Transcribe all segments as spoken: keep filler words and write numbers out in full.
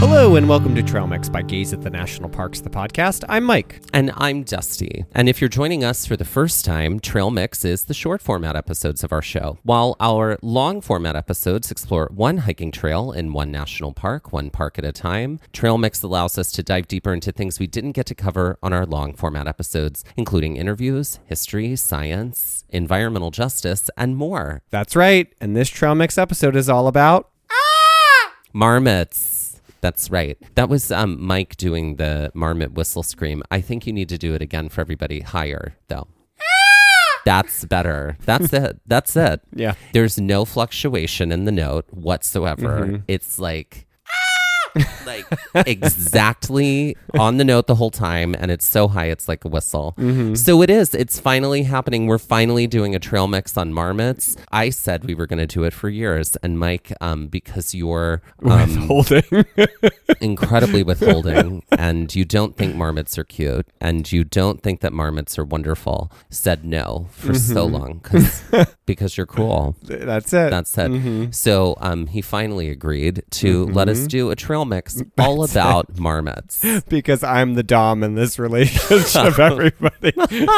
Hello and welcome to Trail Mix by Gaze at the National Parks, the podcast. I'm Mike. And I'm Dusty. And if you're joining us for the first time, Trail Mix is the short format episodes of our show. While our long format episodes explore one hiking trail in one national park, one park at a time, Trail Mix allows us to dive deeper into things we didn't get to cover on our long format episodes, including interviews, history, science, environmental justice, and more. That's right. And this Trail Mix episode is all about marmots. That's right. That was um, Mike doing the marmot whistle scream. I think you need to do it again for everybody. Higher, though. That's better. That's it. That's it. Yeah. There's no fluctuation in the note whatsoever. Mm-hmm. It's like... like exactly on the note the whole time, and it's so high it's like a whistle. Mm-hmm. So it is it's finally happening. We're finally doing a trail mix on marmots. I said we were going to do it for years, and Mike, um because you're um withholding incredibly withholding and you don't think marmots are cute and you don't think that marmots are wonderful, said no for mm-hmm. so long because because you're cool. That's it. That's it. Mm-hmm. So um he finally agreed to mm-hmm. let us do a trail mix all That's about it. marmots. Because I'm the Dom in this relationship, everybody.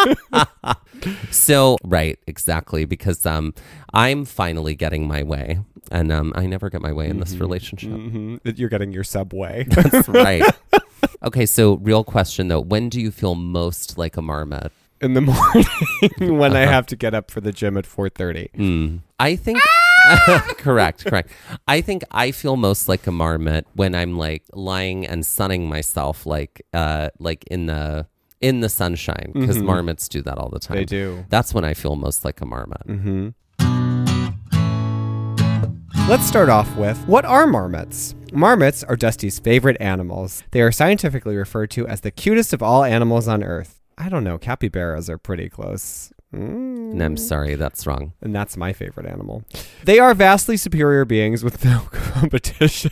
So, right, exactly. Because um, I'm finally getting my way. And um, I never get my way in mm-hmm. this relationship. Mm-hmm. You're getting your subway. That's right. Okay, so real question, though. When do you feel most like a marmot? In the morning when uh-huh. I have to get up for the gym at four thirty. Mm. I think... correct, correct. I think I feel most like a marmot when I'm like lying and sunning myself, like, uh, like in the in the sunshine, because mm-hmm. marmots do that all the time. They do. That's when I feel most like a marmot. Mm-hmm. Let's start off with, what are marmots? Marmots are Dusty's favorite animals. They are scientifically referred to as the cutest of all animals on Earth. I don't know. Capybaras are pretty close. Mm. And I'm sorry, that's wrong. And that's my favorite animal. They are vastly superior beings with no competition.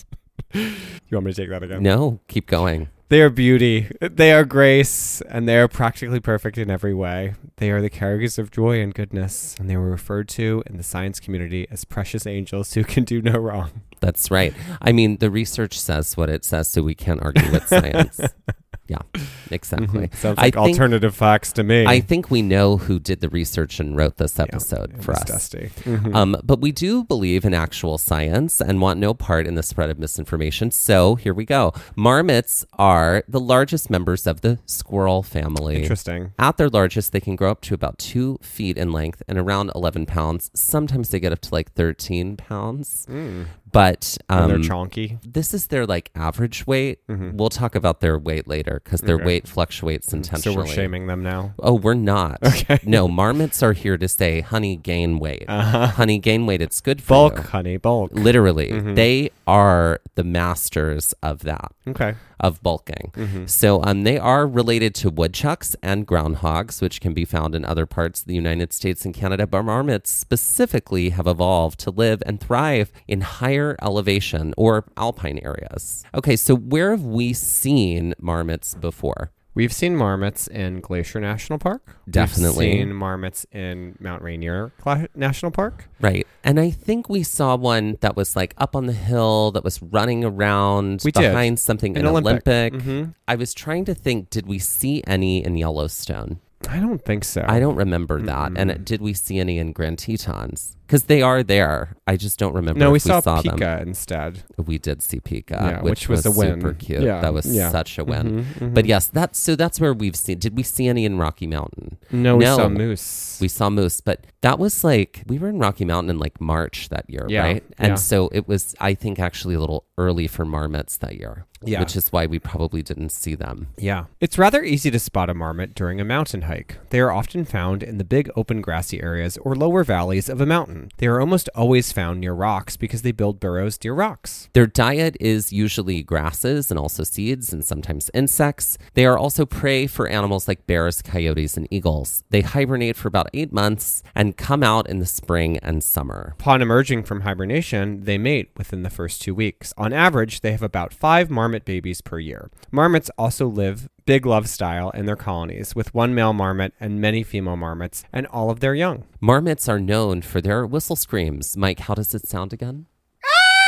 You want me to take that again? No, keep going. They are beauty. They are grace. And they are practically perfect in every way. They are the carriers of joy and goodness. And they were referred to in the science community as precious angels who can do no wrong. That's right. I mean, the research says what it says, so we can't argue with science. Yeah, exactly. Mm-hmm. Sounds like I think, alternative facts to me. I think we know who did the research and wrote this episode yeah, for us. Dusty. Mm-hmm. Um, but we do believe in actual science and want no part in the spread of misinformation. So here we go. Marmots are the largest members of the squirrel family. Interesting. At their largest, they can grow up to about two feet in length and around eleven pounds. Sometimes they get up to like thirteen pounds. Mm. But um, and they're chonky. This is their like average weight. Mm-hmm. We'll talk about their weight later because their okay. weight fluctuates intentionally. So we're shaming them now? Oh, we're not. Okay. No, marmots are here to say, honey, gain weight. Uh-huh. Honey, gain weight. It's good for bulk, you. Bulk, honey, bulk. Literally. Mm-hmm. They are the masters of that. Okay. Of bulking. Mm-hmm. So um, they are related to woodchucks and groundhogs, which can be found in other parts of the United States and Canada. But marmots specifically have evolved to live and thrive in higher elevation or alpine areas. Okay, so where have we seen marmots before? We've seen marmots in Glacier National Park. Definitely. We've seen marmots in Mount Rainier National Park. Right. And I think we saw one that was like up on the hill that was running around we behind did. something in in Olympic. Olympic. Mm-hmm. I was trying to think, did we see any in Yellowstone? I don't think so. I don't remember that. Mm-hmm. And did we see any in Grand Tetons? Because they are there. I just don't remember. No, we if saw, we saw Pika them. instead. We did see Pika, yeah, which, which was, was a win. super cute. Yeah, that was yeah. such a win. Mm-hmm, mm-hmm. But yes, that's so that's where we've seen. Did we see any in Rocky Mountain? No, we no, saw moose. We saw moose, but that was like we were in Rocky Mountain in like March that year, yeah, right? And yeah. so it was, I think, actually a little early for marmots that year. Yeah. Which is why we probably didn't see them. Yeah. It's rather easy to spot a marmot during a mountain hike. They are often found in the big open grassy areas or lower valleys of a mountain. They are almost always found near rocks because they build burrows near rocks. Their diet is usually grasses and also seeds and sometimes insects. They are also prey for animals like bears, coyotes, and eagles. They hibernate for about eight months and come out in the spring and summer. Upon emerging from hibernation, they mate within the first two weeks. On average, they have about five marmot babies per year. Marmots also live big love style in their colonies, with one male marmot and many female marmots and all of their young. Marmots are known for their whistle screams. Mike, how does it sound again?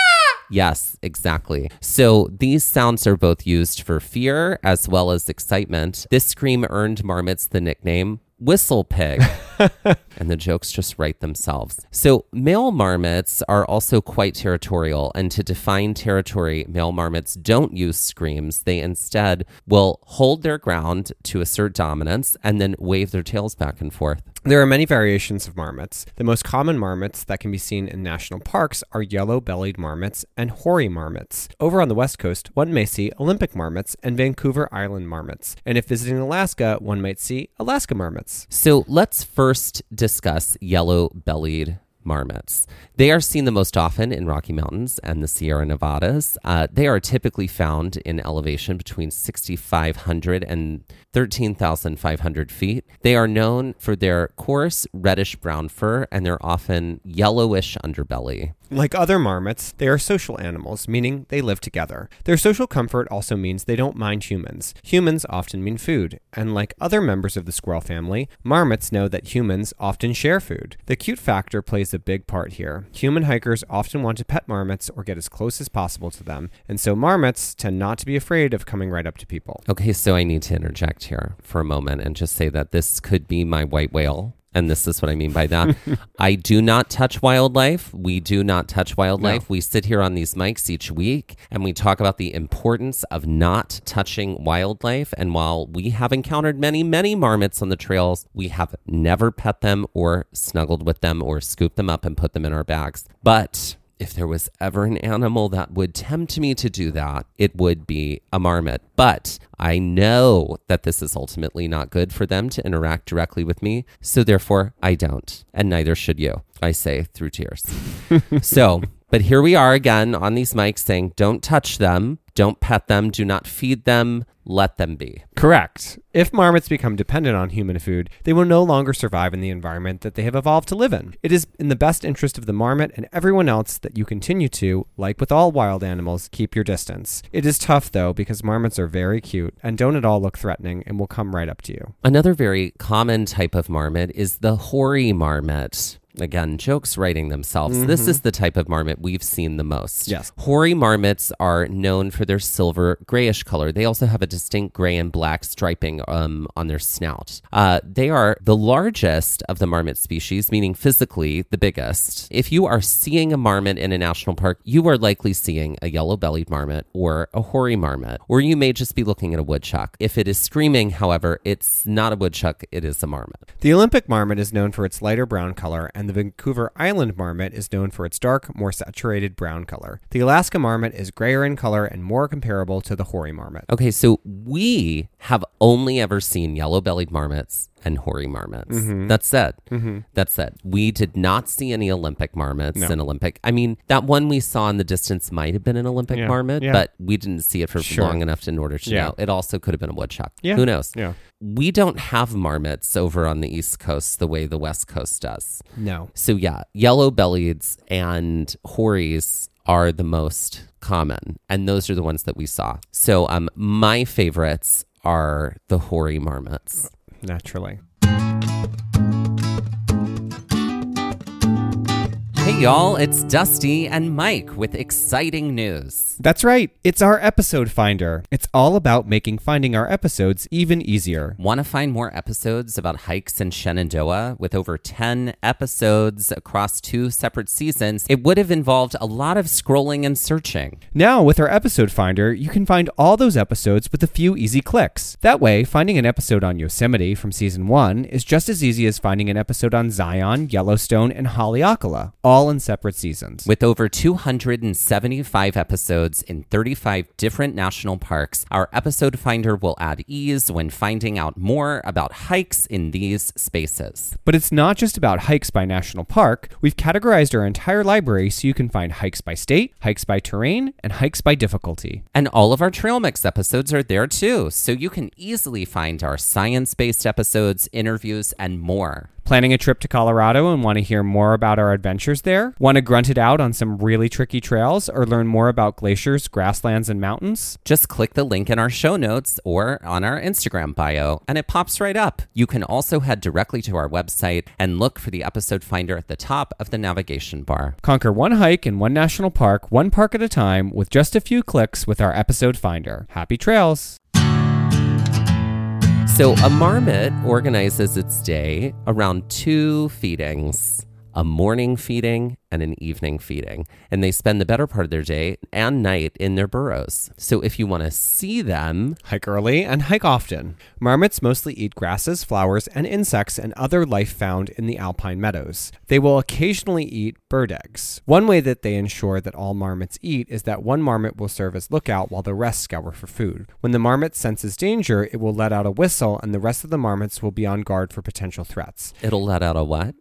Yes, exactly. So these sounds are both used for fear as well as excitement. This scream earned marmots the nickname Whistle Pig. And the jokes just write themselves. So male marmots are also quite territorial. And to define territory, male marmots don't use screams. They instead will hold their ground to assert dominance and then wave their tails back and forth. There are many variations of marmots. The most common marmots that can be seen in national parks are yellow-bellied marmots and hoary marmots. Over on the West Coast, one may see Olympic marmots and Vancouver Island marmots. And if visiting Alaska, one might see Alaska marmots. So let's first discuss yellow-bellied marmots. They are seen the most often in Rocky Mountains and the Sierra Nevadas. Uh, they are typically found in elevation between six thousand five hundred and thirteen thousand five hundred feet. They are known for their coarse reddish-brown fur and their often yellowish underbelly. Like other marmots, they are social animals, meaning they live together. Their social comfort also means they don't mind humans. Humans often mean food, and like other members of the squirrel family, marmots know that humans often share food. The cute factor plays a big part here. Human hikers often want to pet marmots or get as close as possible to them, and so marmots tend not to be afraid of coming right up to people. Okay, so I need to interject here for a moment and just say that this could be my white whale. And this is what I mean by that. I do not touch wildlife. We do not touch wildlife. No. We sit here on these mics each week and we talk about the importance of not touching wildlife. And while we have encountered many, many marmots on the trails, we have never pet them or snuggled with them or scooped them up and put them in our bags. But if there was ever an animal that would tempt me to do that, it would be a marmot. But I know that this is ultimately not good for them to interact directly with me. So therefore, I don't. And neither should you, I say through tears. So, but here we are again on these mics saying, don't touch them, don't pet them, do not feed them, let them be. Correct. If marmots become dependent on human food, they will no longer survive in the environment that they have evolved to live in. It is in the best interest of the marmot and everyone else that you continue to, like with all wild animals, keep your distance. It is tough, though, because marmots are very cute and don't at all look threatening and will come right up to you. Another very common type of marmot is the hoary marmot. Again, jokes writing themselves. Mm-hmm. This is the type of marmot we've seen the most. Yes. Hoary marmots are known for their silver grayish color. They also have a distinct gray and black striping um, on their snout. Uh, they are the largest of the marmot species, meaning physically the biggest. If you are seeing a marmot in a national park, you are likely seeing a yellow-bellied marmot or a hoary marmot, or you may just be looking at a woodchuck. If it is screaming, however, it's not a woodchuck, it is a marmot. The Olympic marmot is known for its lighter brown color, and the Vancouver Island marmot is known for its dark, more saturated brown color. The Alaska marmot is grayer in color and more comparable to the hoary marmot. Okay, so we have only ever seen yellow-bellied marmots and hoary marmots. Mm-hmm. That's it. Mm-hmm. That's it. We did not see any Olympic marmots no. in Olympic. I mean, that one we saw in the distance might have been an Olympic yeah. marmot, yeah. but we didn't see it for sure. long enough in order to yeah. know. It also could have been a woodchuck. Yeah. Who knows? Yeah. We don't have marmots over on the East Coast the way the West Coast does. No. So yeah, yellow-bellieds and hoaries are the most common, and those are the ones that we saw. So um, my favorites are the hoary marmots. Naturally. Hey y'all, it's Dusty and Mike with exciting news. That's right, it's our episode finder. It's all about making finding our episodes even easier. Want to find more episodes about hikes in Shenandoah? With over ten episodes across two separate seasons, it would have involved a lot of scrolling and searching. Now, with our episode finder, you can find all those episodes with a few easy clicks. That way, finding an episode on Yosemite from season one is just as easy as finding an episode on Zion, Yellowstone, and Haleakala, all in separate seasons. With over two hundred seventy-five episodes in thirty-five different national parks, our episode finder will add ease when finding out more about hikes in these spaces. But it's not just about hikes by national park. We've categorized our entire library so you can find hikes by state, hikes by terrain, and hikes by difficulty. And all of our Trail Mix episodes are there too, so you can easily find our science-based episodes, interviews, and more. Planning a trip to Colorado and want to hear more about our adventures there? Want to grunt it out on some really tricky trails or learn more about glaciers, grasslands, and mountains? Just click the link in our show notes or on our Instagram bio, and it pops right up. You can also head directly to our website and look for the episode finder at the top of the navigation bar. Conquer one hike in one national park, one park at a time, with just a few clicks with our episode finder. Happy trails! So a marmot organizes its day around two feedings, a morning feeding and an evening feeding. And they spend the better part of their day and night in their burrows. So if you want to see them, hike early and hike often. Marmots mostly eat grasses, flowers, and insects and other life found in the alpine meadows. They will occasionally eat bird eggs. One way that they ensure that all marmots eat is that one marmot will serve as lookout while the rest scour for food. When the marmot senses danger, it will let out a whistle and the rest of the marmots will be on guard for potential threats. It'll let out a what?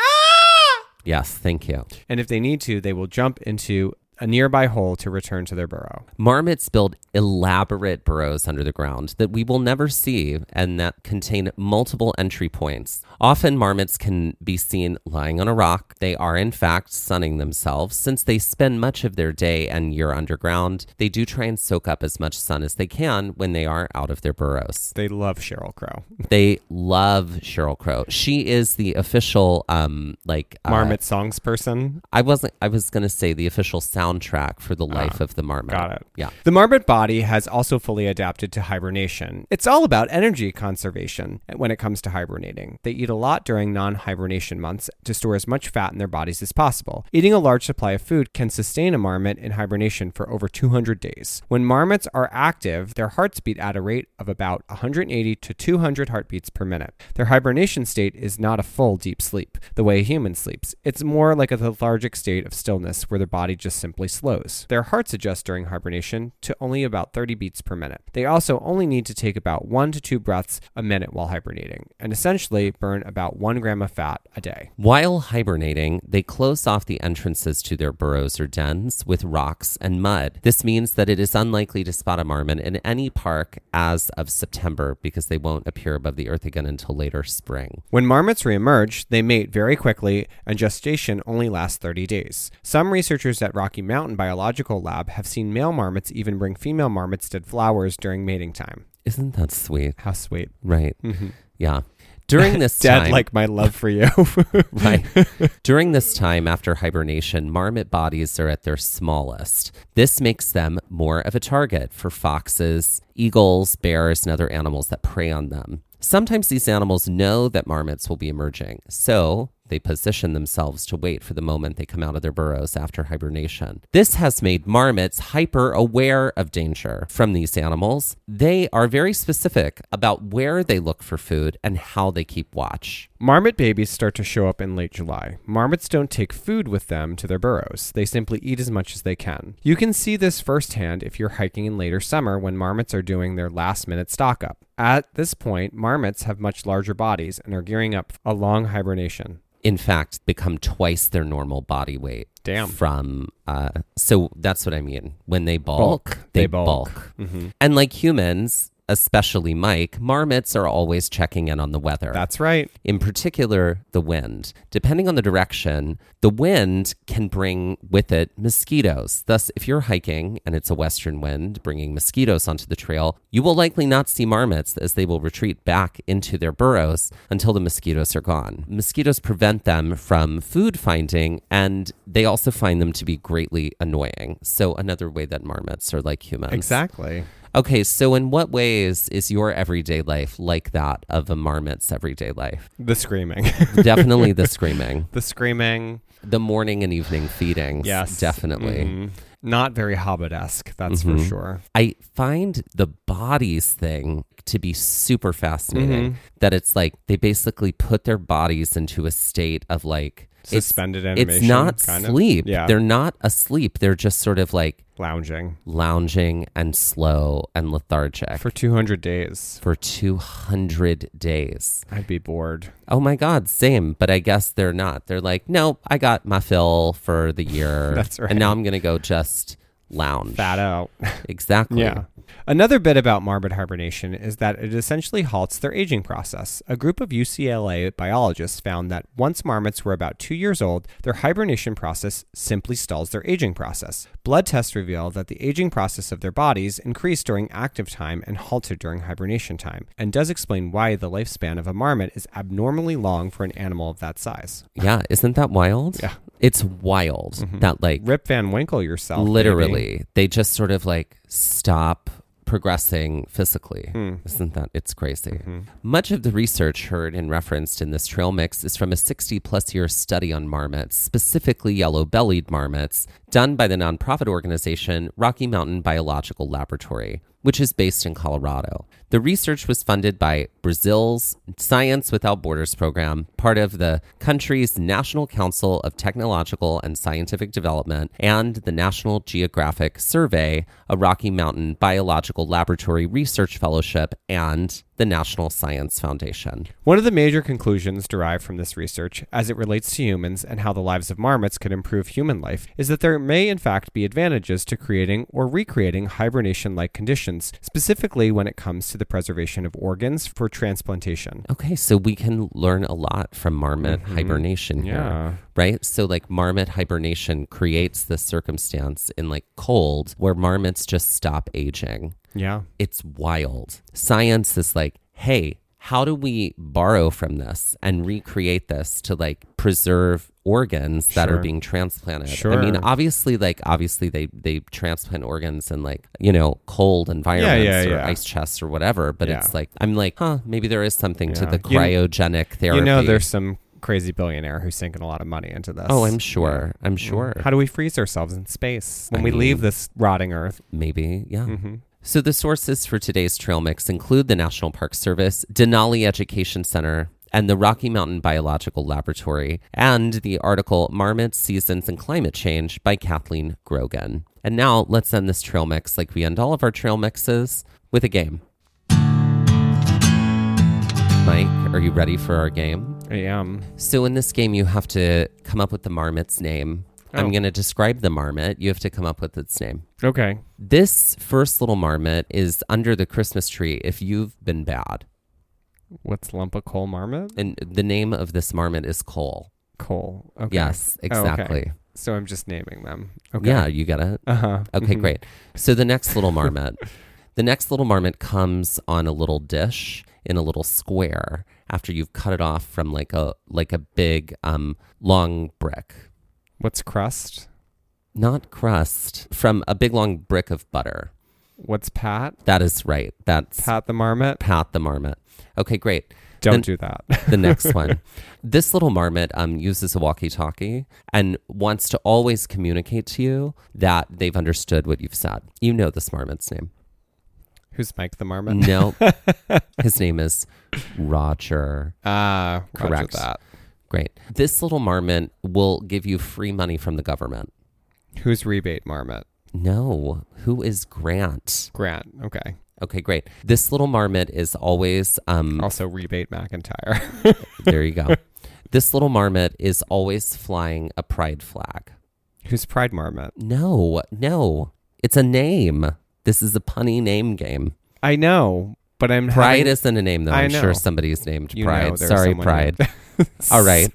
Yes, thank you. And if they need to, they will jump into a nearby hole to return to their burrow. Marmots build elaborate burrows under the ground that we will never see and that contain multiple entry points. Often marmots can be seen lying on a rock. They are in fact sunning themselves. Since they spend much of their day and year underground, they do try and soak up as much sun as they can when they are out of their burrows. They love Sheryl Crow. They love Sheryl Crow. She is the official um like uh, marmot songs person. I wasn't I was going to say the official soundtrack for the life uh, of the marmot. Got it. Yeah. The marmot body has also fully adapted to hibernation. It's all about energy conservation when it comes to hibernating. They eat a lot during non-hibernation months to store as much fat in their bodies as possible. Eating a large supply of food can sustain a marmot in hibernation for over two hundred days. When marmots are active, their hearts beat at a rate of about one hundred eighty to two hundred heartbeats per minute. Their hibernation state is not a full deep sleep, the way a human sleeps. It's more like a lethargic state of stillness where their body just simply slows. Their hearts adjust during hibernation to only about thirty beats per minute. They also only need to take about one to two breaths a minute while hibernating, and essentially burn about one gram of fat a day. While hibernating, they close off the entrances to their burrows or dens with rocks and mud. This means that it is unlikely to spot a marmot in any park as of September because they won't appear above the earth again until later spring. When marmots reemerge, they mate very quickly, and gestation only lasts thirty days. Some researchers at Rocky Mountain Biological Lab have seen male marmots even bring female marmots dead flowers during mating time. Isn't that sweet? How sweet. Right. Mm-hmm. Yeah. During this Dead time, like my love for you. Right. During this time after hibernation, marmot bodies are at their smallest. This makes them more of a target for foxes, eagles, bears, and other animals that prey on them. Sometimes these animals know that marmots will be emerging, so they position themselves to wait for the moment they come out of their burrows after hibernation. This has made marmots hyper aware of danger from these animals. They are very specific about where they look for food and how they keep watch. Marmot babies start to show up in late July. Marmots don't take food with them to their burrows. They simply eat as much as they can. You can see this firsthand if you're hiking in later summer when marmots are doing their last-minute stock up. At this point, marmots have much larger bodies and are gearing up for a long hibernation. In fact, become twice their normal body weight. Damn. From, uh, so that's what I mean. When they bulk, bulk. they, they bulk. bulk. Mm-hmm. And like humans, especially Mike, marmots are always checking in on the weather. That's right. In particular, the wind. Depending on the direction, the wind can bring with it mosquitoes. Thus, if you're hiking and it's a western wind bringing mosquitoes onto the trail, you will likely not see marmots as they will retreat back into their burrows until the mosquitoes are gone. Mosquitoes prevent them from food finding, and they also find them to be greatly annoying. So another way that marmots are like humans. Exactly. Okay, so in what ways is your everyday life like that of a marmot's everyday life? The screaming. Definitely the screaming. The screaming. The morning and evening feedings. Yes. Definitely. Mm-hmm. Not very Hobbit-esque, that's mm-hmm. for sure. I find the bodies thing to be super fascinating. Mm-hmm. That it's like they basically put their bodies into a state of like... Suspended it's, animation. It's not kind sleep. Of? Yeah. They're not asleep. They're just sort of like... Lounging. Lounging and slow and lethargic. For two hundred days. For two hundred days. I'd be bored. Oh my God, same. But I guess they're not. They're like, no, I got my fill for the year. That's right. And now I'm going to go just lounge. Fat out. Exactly. Yeah. Another bit about marmot hibernation is that it essentially halts their aging process. A group of U C L A biologists found that once marmots were about two years old, their hibernation process simply stalls their aging process. Blood tests reveal that the aging process of their bodies increased during active time and halted during hibernation time, and does explain why the lifespan of a marmot is abnormally long for an animal of that size. Yeah, isn't that wild? Yeah. It's wild mm-hmm. that like... Rip Van Winkle yourself. Literally. Baby. They just sort of like stop progressing physically. Mm. Isn't that? It's crazy. Mm-hmm. Much of the research heard and referenced in this trail mix is from a sixty plus year study on marmots, specifically yellow-bellied marmots, done by the nonprofit organization Rocky Mountain Biological Laboratory, which is based in Colorado. The research was funded by Brazil's Science Without Borders program, part of the country's National Council of Technological and Scientific Development, and the National Geographic Survey, a Rocky Mountain Biological Laboratory Research Fellowship, and the National Science Foundation. One of the major conclusions derived from this research, as it relates to humans and how the lives of marmots could improve human life, is that there may in fact be advantages to creating or recreating hibernation-like conditions, specifically when it comes to the preservation of organs for transplantation. Okay, so we can learn a lot from marmot mm-hmm. hibernation here, yeah. right? So like marmot hibernation creates this circumstance in like cold where marmots just stop aging. Yeah. It's wild. Science is like, hey, how do we borrow from this and recreate this to like preserve organs that Sure. are being transplanted? Sure. I mean, obviously, like, obviously they, they transplant organs in like, you know, cold environments yeah, or yeah. ice chests or whatever. But Yeah. it's like, I'm like, huh, maybe there is something to Yeah. the You- cryogenic therapy. You know, there's some crazy billionaire who's sinking a lot of money into this. Oh, I'm sure. Yeah. I'm sure. How do we freeze ourselves in space when I we mean- leave this rotting Earth? Maybe, yeah. Mm-hmm. So the sources for today's trail mix include the National Park Service, Denali Education Center, and the Rocky Mountain Biological Laboratory, and the article Marmots, Seasons, and Climate Change by Kathleen Grogan. And now let's end this trail mix like we end all of our trail mixes with a game. Mike, are you ready for our game? I am. So in this game, you have to come up with the marmot's name. Oh. I'm going to describe the marmot. You have to come up with its name. Okay. This first little marmot is under the Christmas tree if you've been bad. What's lump of coal marmot? And the name of this marmot is Cole. Coal. Okay. Yes, Oh, okay. exactly. So I'm just naming them. Okay. Yeah, you get it? Uh-huh. Okay, Mhm. great. So the next little marmot, the next little marmot comes on a little dish in a little square after you've cut it off from like a like a big um long brick. What's crust? Not crust, from a big long brick of butter. What's pat? That is right. That's Pat the marmot? Pat the marmot. Okay, great. Don't Then- do that. The next one. This little marmot um, uses a walkie-talkie and wants to always communicate to you that they've understood what you've said. You know this marmot's name. Who's Mike the marmot? No. His name is Roger. Ah, Correct. Roger that. Great. This little marmot will give you free money from the government. Who's rebate marmot? No. Who is Grant? Grant. Okay. Okay, great. This little marmot is always... Um, Also rebate McIntyre. there you go. This little marmot is always flying a pride flag. Who's Pride Marmot? No, no. It's a name. This is a punny name game. I know, but I'm Pride having, isn't a name, though. I I'm know. sure somebody's named you Pride. know there's Sorry, someone Pride. named- All right.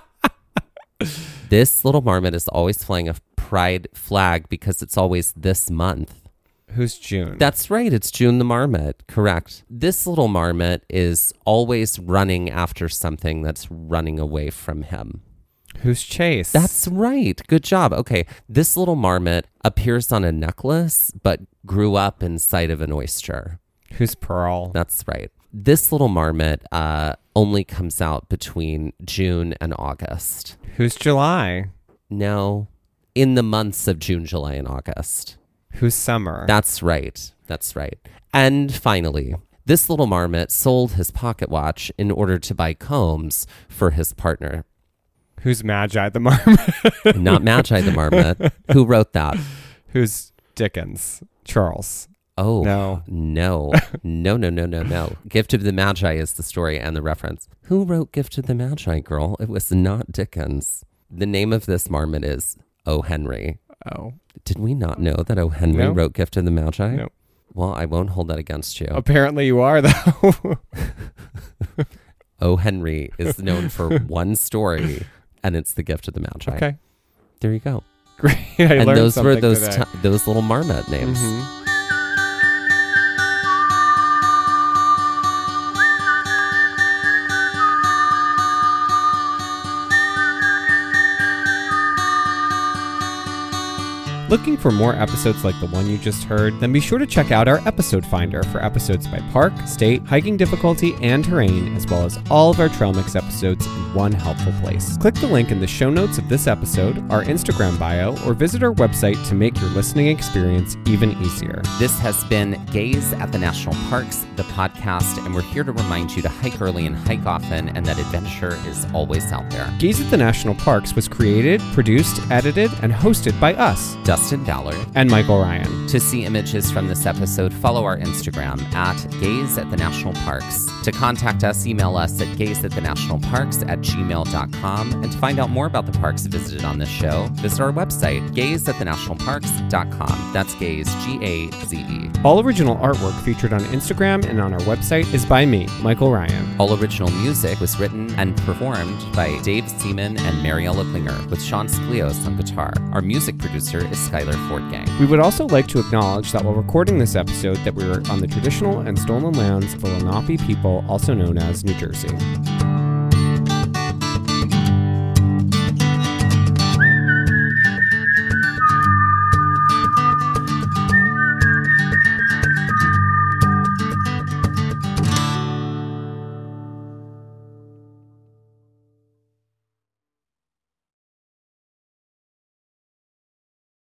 This little marmot is always flying a pride flag because it's always this month. Who's June? That's right. It's June the marmot. Correct. This little marmot is always running after something that's running away from him. Who's Chase? That's right. Good job. Okay. This little marmot appears on a necklace, but grew up inside of an oyster. Who's Pearl? That's right. This little marmot uh, only comes out between June and August. Who's July? No, in the months of June, July, and August. Who's Summer? That's right. That's right. And finally, this little marmot sold his pocket watch in order to buy combs for his partner. Who's Magi the Marmot? Not Magi the marmot. Who wrote that? Who's Dickens? Charles. Oh, No. no, no, no, no, no, no. Gift of the Magi is the story and the reference. Who wrote Gift of the Magi, girl? It was not Dickens. The name of this marmot is O. Henry. Oh. Did we not know that O. Henry No. wrote Gift of the Magi? No. Well, I won't hold that against you. Apparently you are, though. O. Henry is known for one story, and it's The Gift of the Magi. Okay. There you go. Great. I And learned those were something those today. ti- those little marmot names. Mhm. Looking for more episodes like the one you just heard? Then be sure to check out our episode finder for episodes by park, state, hiking difficulty, and terrain, as well as all of our Trail Mix episodes in one helpful place. Click the link in the show notes of this episode, our Instagram bio, or visit our website to make your listening experience even easier. This has been Gaze at the National Parks, the podcast, and we're here to remind you to hike early and hike often, and that adventure is always out there. Gaze at the National Parks was created, produced, edited, and hosted by us, Dustin Ballard. and Michael Ryan. To see images from this episode, follow our Instagram at Gaze at the National Parks. To contact us, email us at gaze at the national parks at gmail dot com. And to find out more about the parks visited on this show, visit our website, gaze at the national parks dot com. That's Gaze, G A Z E. All original artwork featured on Instagram and on our website is by me, Michael Ryan. All original music was written and performed by Dave Seaman and Mariella Klinger, with Sean Sklios on guitar. Our music producer is Skylar Fortgang. We would also like to acknowledge that while recording this episode that we were on the traditional and stolen lands of the Lenape people, also known as New Jersey.